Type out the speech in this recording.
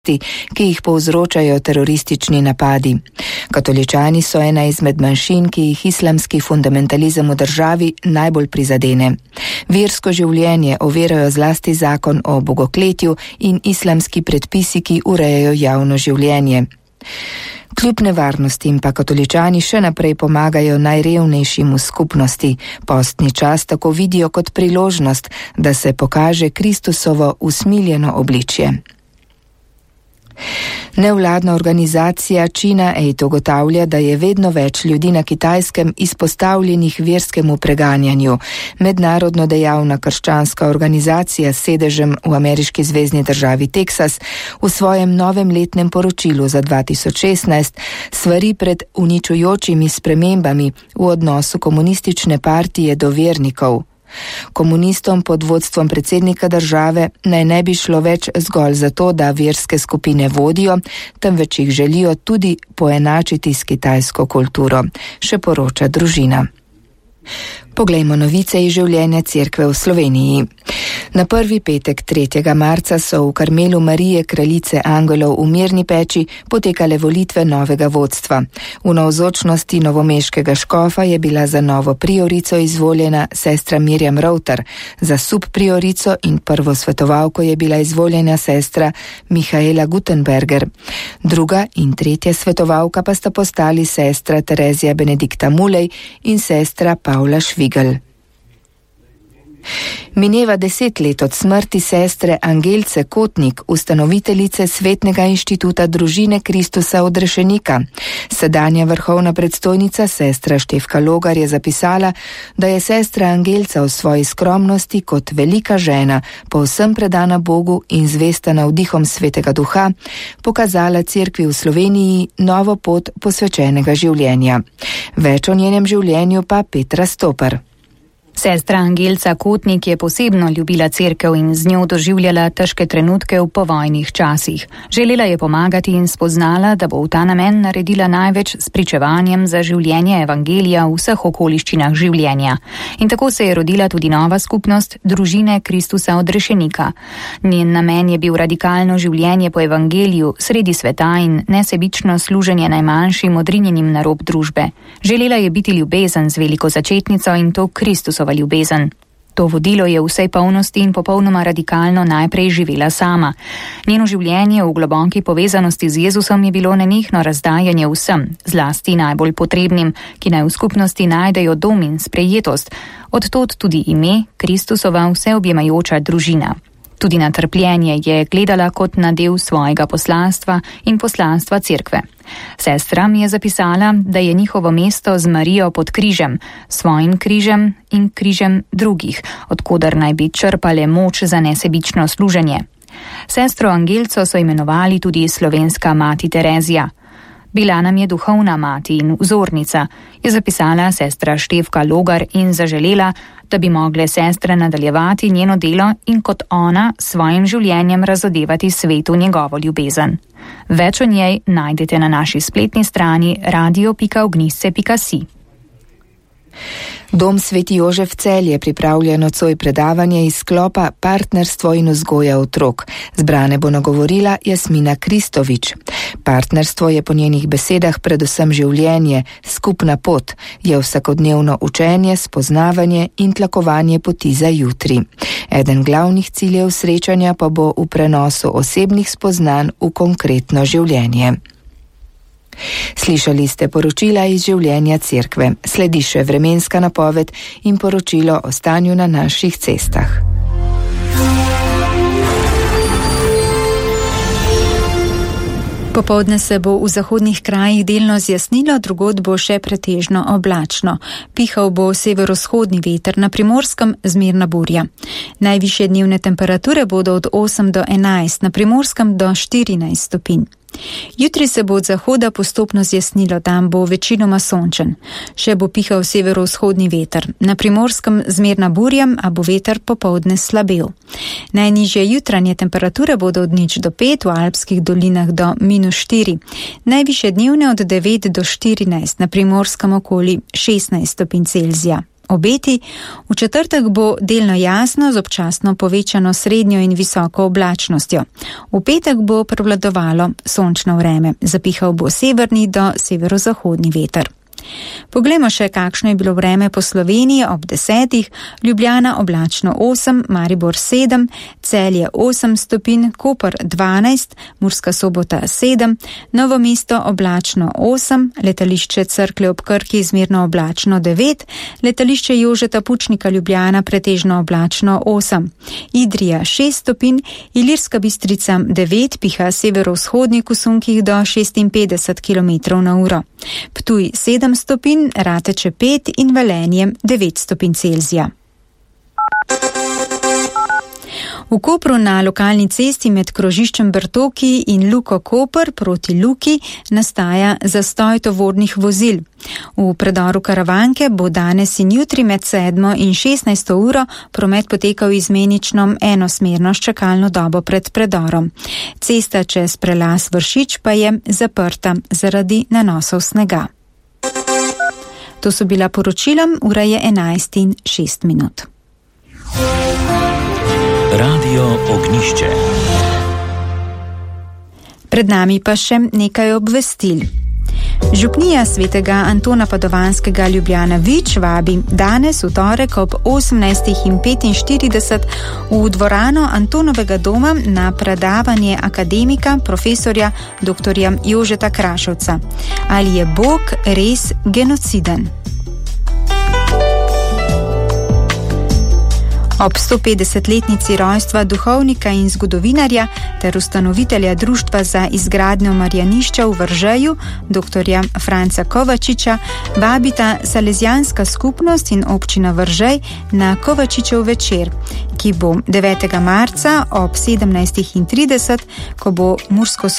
smrti, ki jih povzročajo teroristični napadi. Katoličani so ena izmed manjšin, ki jih islamski fundamentalizem v državi najbolj prizadene. Versko življenje ovirajo zlasti zakon o bogokletju in islamski predpisi, ki urejajo javno življenje. Kljub nevarnostim pa katoličani še naprej pomagajo najrevnejšim v skupnosti. Postni čas tako vidijo kot priložnost, da se pokaže Kristusovo usmiljeno obličje. Nevladna organizacija China Aid ugotavlja, da je vedno več ljudi na Kitajskem izpostavljenih verskemu preganjanju. Mednarodno dejavna krščanska organizacija s sedežem v ameriški zvezni državi Teksas v svojem novem letnem poročilu za 2016 svari pred uničujočimi spremembami v odnosu komunistične partije do vernikov. Komunistom pod vodstvom predsednika države naj ne bi šlo več zgolj zato, da verske skupine vodijo, temveč jih želijo tudi poenačiti s kitajsko kulturo, še poroča Družina. Poglejmo novice iz življenja cerkve v Sloveniji. Na prvi petek 3. marca so v Karmelu Marije Kraljice angelov v Mirni Peči potekale volitve novega vodstva. V navzočnosti novomeškega škofa je bila za novo priorico izvoljena sestra Mirjam Rovtar, za subpriorico in prvo svetovalko je bila izvoljena sestra Mihaela Gutenberger. Druga in tretja svetovalka pa sta postali sestra Terezija Benedikta Mulej in sestra Pavla Švigelj. Mineva 10 let od smrti sestre Angelce Kotnik, ustanoviteljice Svetnega inštituta družine Kristusa odrešenika. Sedanja vrhovna predstojnica sestra Štefka Logar je zapisala, da je sestra Angelca v svoji skromnosti kot velika žena, povsem predana Bogu in zvesta navdihom Svetega Duha, pokazala cerkvi v Sloveniji novo pot posvečenega življenja. Več o njenem življenju pa Petra Stopar. Sestra Angelca Kotnik je posebno ljubila cerkev in z njo doživljala težke trenutke v povojnih časih. Želela je pomagati in spoznala, da bo v ta namen naredila največ s pričevanjem za življenje evangelija v vseh okoliščinah življenja. In tako se je rodila tudi nova skupnost družine Kristusa odrešenika. Njen namen je bil radikalno življenje po evangeliju, sredi sveta in nesebično služenje najmanjšim odrinjenim na rob družbe. Želela je biti ljubezen z veliko začetnico in to Kristusova ljubezen. To vodilo je v vsej polnosti in popolnoma radikalno najprej živela sama. Njeno življenje v globoki povezanosti z Jezusom je bilo nenehno razdajanje vsem, zlasti najbolj potrebnim, ki naj v skupnosti najdejo dom in sprejetost. Odtod tudi ime Kristusova vseobjemajoča družina. Tudi na trpljenje je gledala kot na del svojega poslanstva in poslanstva cerkve. Sestra mi je zapisala, da je njihovo mesto z Marijo pod križem, svojim križem in križem drugih, odkudar naj bi črpale moč za nesebično služenje. Sestro Angelco so imenovali tudi slovenska mati Terezija. Bila nam je duhovna mati in vzornica, je zapisala sestra Štefka Logar in zaželela, da bi mogle sestre nadaljevati njeno delo in kot ona svojim življenjem razodevati svetu njegovo ljubezen. Več o njej najdete na naši spletni strani radio.ognisce.si. Dom Sveti Jožef Celje pripravlja nocoj predavanje iz sklopa Partnerstvo in vzgoja otrok. Zbrane bo nagovorila Jasmina Kristovič. Partnerstvo je po njenih besedah predvsem življenje, skupna pot, je vsakodnevno učenje, spoznavanje in tlakovanje poti za jutri. Eden glavnih ciljev srečanja pa bo v prenosu osebnih spoznanj v konkretno življenje. Slišali ste poročila iz življenja cerkve. Sledi še vremenska napoved in poročilo o stanju na naših cestah. Popoldne se bo v zahodnih krajih delno zjasnilo, drugod bo še pretežno oblačno. Pihal bo severovzhodni veter, na Primorskem zmerna burja. Najvišje dnevne temperature bodo od 8 do 11, na Primorskem do 14 stopinj. Jutri se bo od zahoda postopno zjasnilo, tam bo večinoma sončen. Še bo pihal severovzhodni veter. Na Primorskem zmerna burja, a bo veter popoldne slabel. Najnižje jutranje temperature bodo od 0 do 5, v alpskih dolinah do -4. Najvišje dnevne od 9 do 14, na Primorskem okoli 16 stopinj Celzija. Obeti: v četrtek bo delno jasno z občasno povečano srednjo in visoko oblačnostjo. V petek bo prevladovalo sončno vreme, zapihal bo severni do severozahodni veter. Poglejmo še, kakšno je bilo vreme po Sloveniji ob 10. Ljubljana oblačno 8, Maribor 7, Celje 8 stopinj, Koper 12, Murska Sobota 7, Novo mesto oblačno 8, letališče Cerklje ob Krki zmerno oblačno 9, letališče Jožeta Pučnika Ljubljana pretežno oblačno 8, Idrija 6 stopinj, Ilirska Bistrica 9, piha severovzhodnik v sunkih do 56 km/h. Ptuj 7 stopinj, Rateče 5 in Velenje 9 stopinj Celzija. V Kopru na lokalni cesti med krožiščem Bertoki in Luko Koper proti Luki nastaja zastoj tovornih vozil. V predoru Karavanke bo danes in jutri med 7 in 16 uro promet potekal izmenično enosmerno s čakalno dobo pred predorom. Cesta čez prelaz Vršič pa je zaprta zaradi nanosov snega. To so bila poročila, ura je 11:06. Radio Ognišče. Pred nami pa še nekaj obvestil. Župnija svetega Antona Padovanskega Ljubljana Vič vabi danes v torek ob 18:45 v dvorano Antonovega doma na predavanje akademika profesorja dr. Jožeta Krašovca. Ali je Bog res genociden? Ob 150-letnici rojstva duhovnika in zgodovinarja ter ustanovitelja Društva za izgradnjo Marjanišča v Vržeju, dr. Franca Kovačiča, vabita Salezijanska skupnost in občina Vržej na Kovačičev večer, ki bo 9. marca ob 17:30, ko bo Mursko